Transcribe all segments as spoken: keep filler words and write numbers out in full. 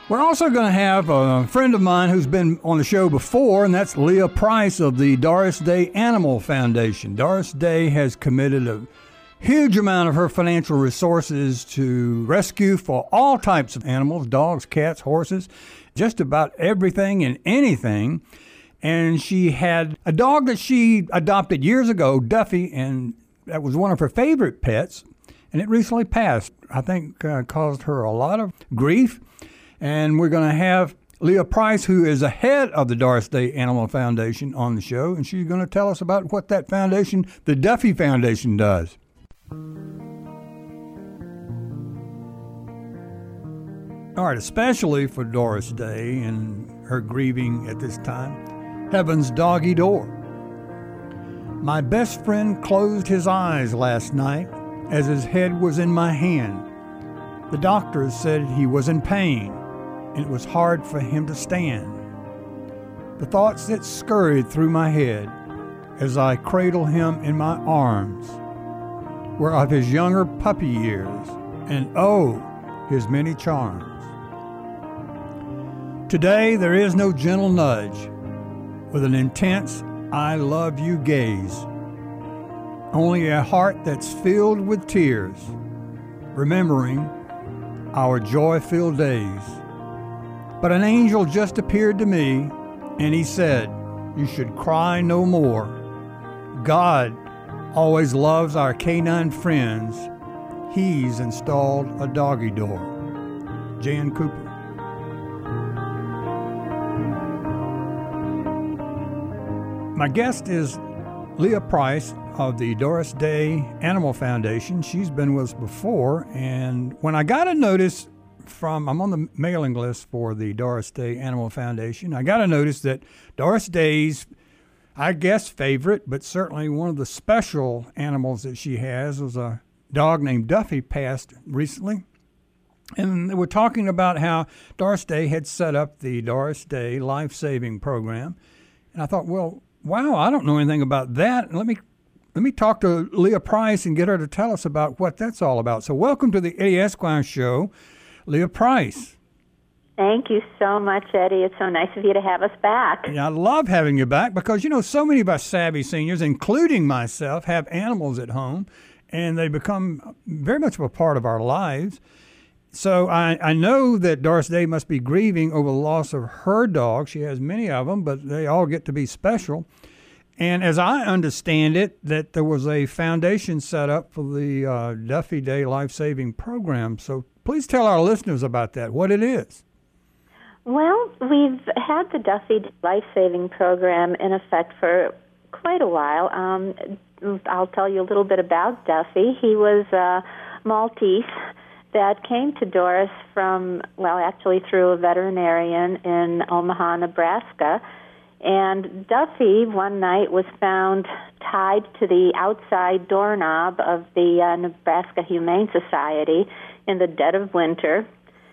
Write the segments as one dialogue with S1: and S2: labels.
S1: We're also going to have a friend of mine who's been on the show before, and that's Leah Price of the Doris Day Animal Foundation. Doris Day has committed a huge amount of her financial resources to rescue for all types of animals, dogs, cats, horses, just about everything and anything. And she had a dog that she adopted years ago, Duffy, and that was one of her favorite pets, and it recently passed. I think uh, caused her a lot of grief. And we're going to have Leah Price, who is the head of the Doris Day Animal Foundation, on the show, and she's going to tell us about what that foundation, the Duffy Foundation, does. All right, especially for Doris Day and her grieving at this time, Heaven's Doggy Door. My best friend closed his eyes last night as his head was in my hand. The doctors said he was in pain, and it was hard for him to stand. The thoughts that scurried through my head as I cradled him in my arms were of his younger puppy years, and oh, his many charms. Today there is no gentle nudge with an intense I love you gaze, only a heart that's filled with tears, remembering our joy-filled days. But an angel just appeared to me, and he said, you should cry no more. God always loves our canine friends. He's installed a doggy door. Jan Cooper. My guest is Leah Price of the Doris Day Animal Foundation. She's been with us before, and when I got a notice from, I'm on the mailing list for the Doris Day Animal Foundation, I got a notice that Doris Day's, I guess, favorite, but certainly one of the special animals that she has was a dog named Duffy, passed recently. And we're talking about how Doris Day had set up the Doris Day Life-Saving Program. And I thought, well, wow, I don't know anything about that. Let me let me talk to Leah Price and get her to tell us about what that's all about. So welcome to the Eddie Esquire Show, Leah Price.
S2: Thank you so much, Eddie. It's so nice of you to have us back.
S1: Yeah, I love having you back because, you know, so many of us savvy seniors, including myself, have animals at home, and they become very much of a part of our lives. So I, I know that Doris Day must be grieving over the loss of her dog. She has many of them, but they all get to be special. And as I understand it, that there was a foundation set up for the uh, Duffy Day Life-Saving Program. So please tell our listeners about that, what it is.
S2: Well, we've had the Duffy Life-Saving Program in effect for quite a while. Um, I'll tell you a little bit about Duffy. He was a Maltese that came to Doris from, well, actually through a veterinarian in Omaha, Nebraska. And Duffy, one night, was found tied to the outside doorknob of the uh, Nebraska Humane Society in the dead of winter,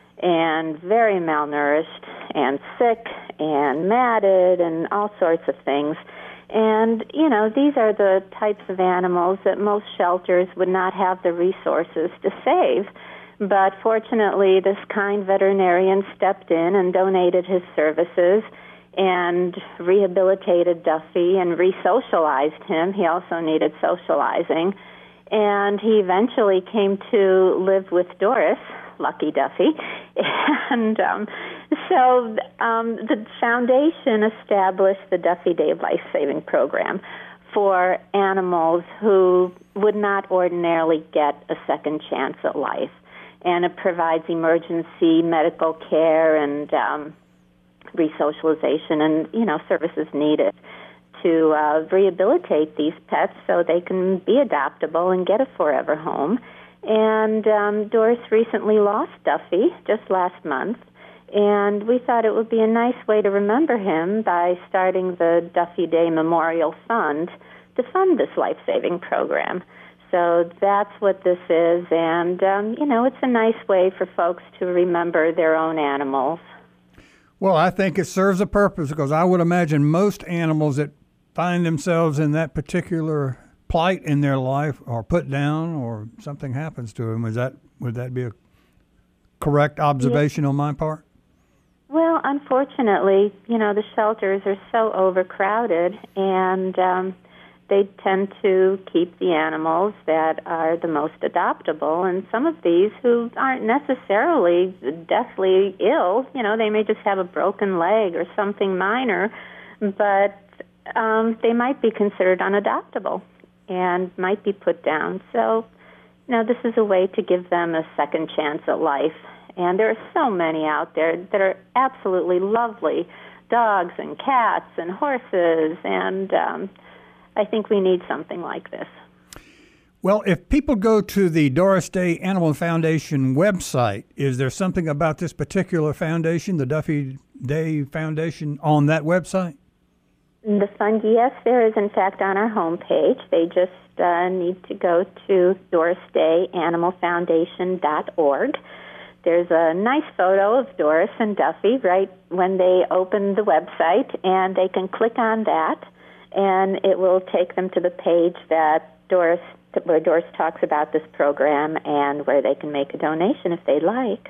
S2: and very malnourished and sick and matted and all sorts of things. And, you know, these are the types of animals that most shelters would not have the resources to save. But fortunately, this kind veterinarian stepped in and donated his services and rehabilitated Duffy and re-socialized him. He also needed socializing. And he eventually came to live with Doris, lucky Duffy. And um, so um, the foundation established the Duffy Day Life-Saving Program for animals who would not ordinarily get a second chance at life. And it provides emergency medical care and um, resocialization and, you know, services needed to uh, rehabilitate these pets so they can be adoptable and get a forever home. And um, Doris recently lost Duffy just last month, and we thought it would be a nice way to remember him by starting the Duffy Day Memorial Fund to fund this life-saving program. So that's what this is, and, um, you know, it's a nice way for folks to remember their own animals.
S1: Well, I think it serves a purpose because I would imagine most animals that find themselves in that particular plight in their life are put down or something happens to them. Is that, would that be a correct observation yeah. on my part?
S2: unfortunately, you know, the shelters are so overcrowded, and um, they tend to keep the animals that are the most adoptable, and some of these who aren't necessarily deathly ill, you know, they may just have a broken leg or something minor, but um, they might be considered unadoptable and might be put down. So, you know, this is a way to give them a second chance at life. And there are so many out there that are absolutely lovely, dogs and cats and horses, and um, I think we need something like this.
S1: Well, if people go to the Doris Day Animal Foundation website, is there something about this particular foundation, the Duffy Day Foundation, on that website?
S2: The fund, yes, there is, in fact, on our homepage. They just uh, need to go to doris day animal foundation dot org. There's a nice photo of Doris and Duffy right when they open the website, and they can click on that, and it will take them to the page that Doris, where Doris talks about this program and where they can make a donation if they'd like.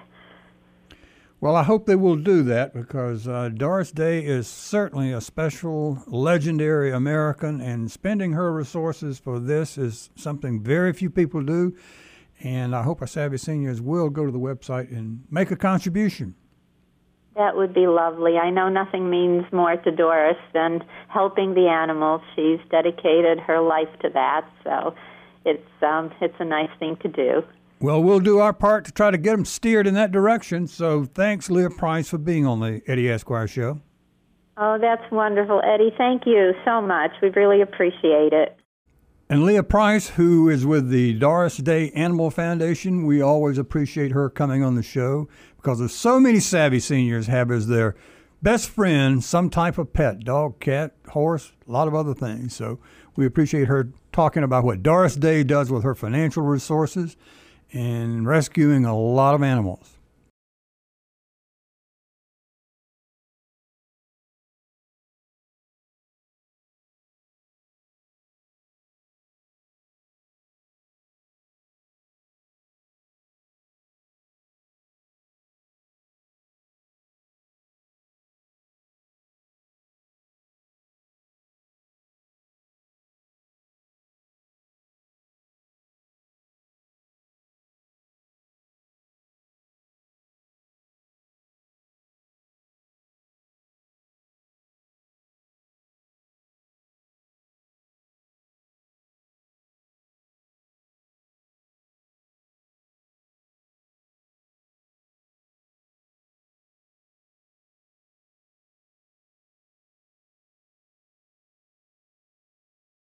S1: Well, I hope they will do that, because uh, Doris Day is certainly a special, legendary American, and spending her resources for this is something very few people do. And I hope our savvy seniors will go to the website and make a contribution.
S2: That would be lovely. I know nothing means more to Doris than helping the animals. She's dedicated her life to that, so it's um, it's a nice thing to do.
S1: Well, we'll do our part to try to get them steered in that direction. So thanks, Leah Price, for being on the Eddie Esquire Show.
S2: Oh, that's wonderful, Eddie. Thank you so much. We really appreciate it.
S1: And Leah Price, who is with the Doris Day Animal Foundation, we always appreciate her coming on the show, because of so many savvy seniors have as their best friend some type of pet, dog, cat, horse, a lot of other things. So we appreciate her talking about what Doris Day does with her financial resources and rescuing a lot of animals.